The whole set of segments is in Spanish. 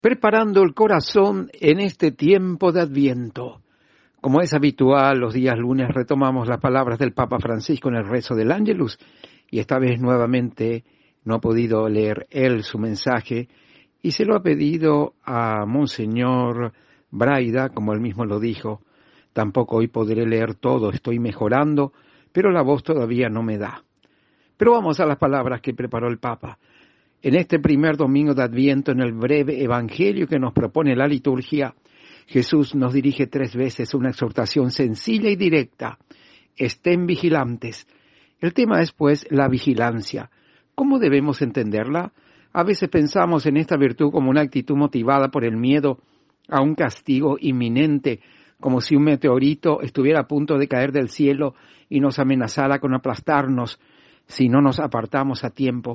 Preparando el corazón en este tiempo de Adviento. Como es habitual, los días lunes retomamos las palabras del Papa Francisco en el rezo del Ángelus, y esta vez nuevamente no ha podido leer él su mensaje, y se lo ha pedido a Monseñor Braida, como él mismo lo dijo. Tampoco hoy podré leer todo, estoy mejorando, pero la voz todavía no me da. Pero vamos a las palabras que preparó el Papa. En este primer domingo de Adviento, en el breve evangelio que nos propone la liturgia, Jesús nos dirige 3 veces una exhortación sencilla y directa: estén vigilantes. El tema es, pues, la vigilancia. ¿Cómo debemos entenderla? A veces pensamos en esta virtud como una actitud motivada por el miedo a un castigo inminente, como si un meteorito estuviera a punto de caer del cielo y nos amenazara con aplastarnos si no nos apartamos a tiempo.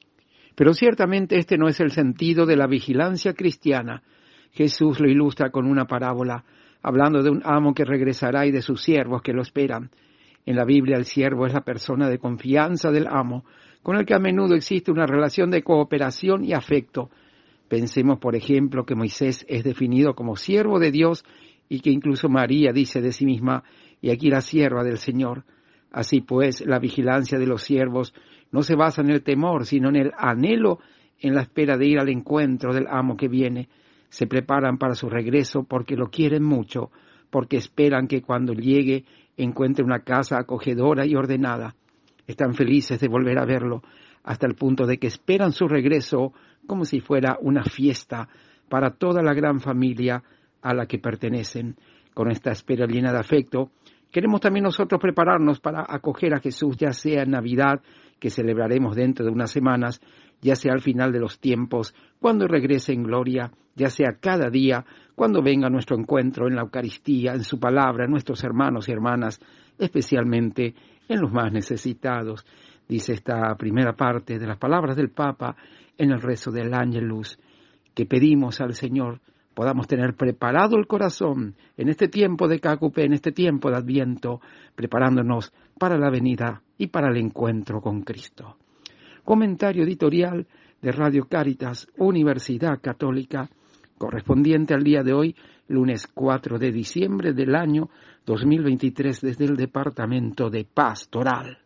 Pero ciertamente este no es el sentido de la vigilancia cristiana. Jesús lo ilustra con una parábola, hablando de un amo que regresará y de sus siervos que lo esperan. En la Biblia el siervo es la persona de confianza del amo, con el que a menudo existe una relación de cooperación y afecto. Pensemos, por ejemplo, que Moisés es definido como siervo de Dios y que incluso María dice de sí misma: «Y aquí la sierva del Señor». Así pues, la vigilancia de los siervos no se basa en el temor, sino en el anhelo, en la espera de ir al encuentro del amo que viene. Se preparan para su regreso porque lo quieren mucho, porque esperan que cuando llegue encuentre una casa acogedora y ordenada. Están felices de volver a verlo, hasta el punto de que esperan su regreso como si fuera una fiesta para toda la gran familia a la que pertenecen. Con esta espera llena de afecto, queremos también nosotros prepararnos para acoger a Jesús, ya sea en Navidad, que celebraremos dentro de unas semanas, ya sea al final de los tiempos, cuando regrese en gloria, ya sea cada día, cuando venga nuestro encuentro en la Eucaristía, en su palabra, en nuestros hermanos y hermanas, especialmente en los más necesitados. Dice esta primera parte de las palabras del Papa en el rezo del Ángelus, que pedimos al Señor podamos tener preparado el corazón en este tiempo de Cácupe, en este tiempo de Adviento, preparándonos para la venida y para el encuentro con Cristo. Comentario editorial de Radio Cáritas, Universidad Católica, correspondiente al día de hoy, lunes 4 de diciembre del año 2023, desde el Departamento de Pastoral.